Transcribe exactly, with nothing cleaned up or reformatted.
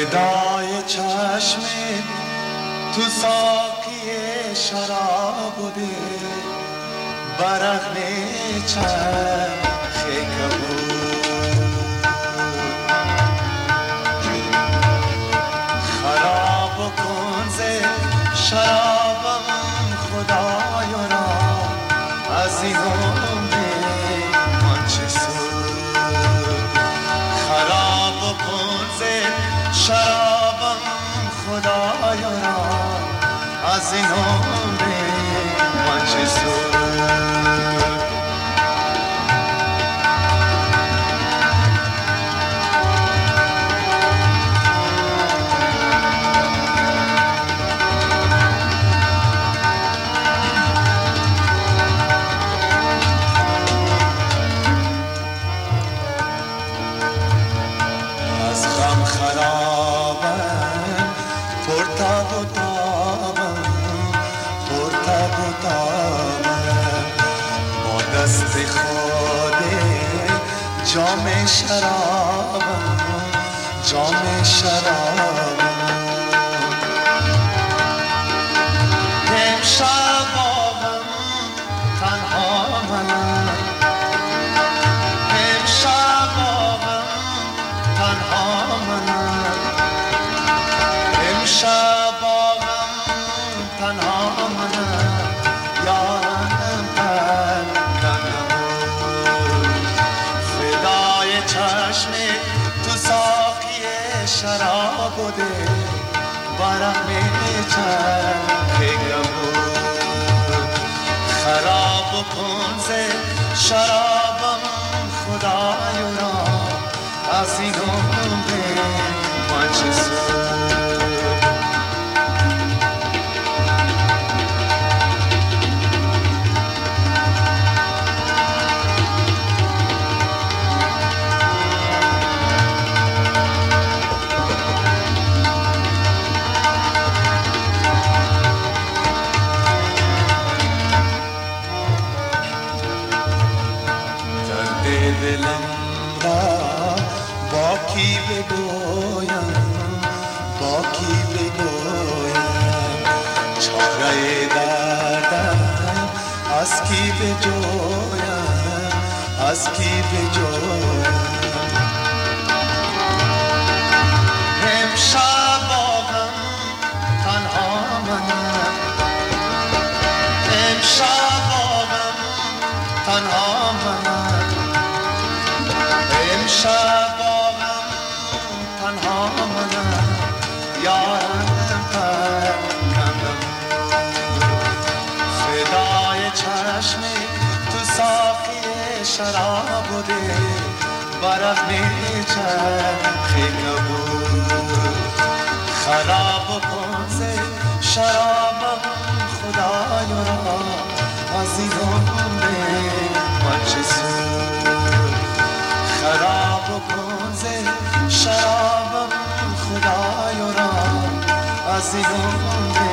فدای چشمت تو ساقی شراب بوده، برغم چرخ کبود خراب کن ز شرابم خدایا را، از این عمر من چه سود. خراب کن ز شرابم خدایا را، از این عمر من چه سود. خرابم پرتاب و تابم، پرتاب و تابم با دست خود جام شرابم، جام شرابم. امشب آقم تنها منم، امشب آقم تنها منم، امشب آقم تنها منم، یارم ترکنم. فدای چشم تو ساقی شراب بوده، برغم چرخ کبود. خراب کن ز شرابم خدایا را، از این عمر من چه سود. درد دلم را با کی بگویم، با کی بگویم، چاره دردم از کی بجویم، از کی بجویم. امشب آقم تنها منم، امشب آقم تنها منم، امشب آقم تنها منم، یارم ترکنم. فدای چشم تو ساقی شراب بوده، برغم چرخ کبود. خراب کن ز شرابم خدایا را، از این عمر من چه سود. خراب کن ز شرابم خدایا را، از این عمر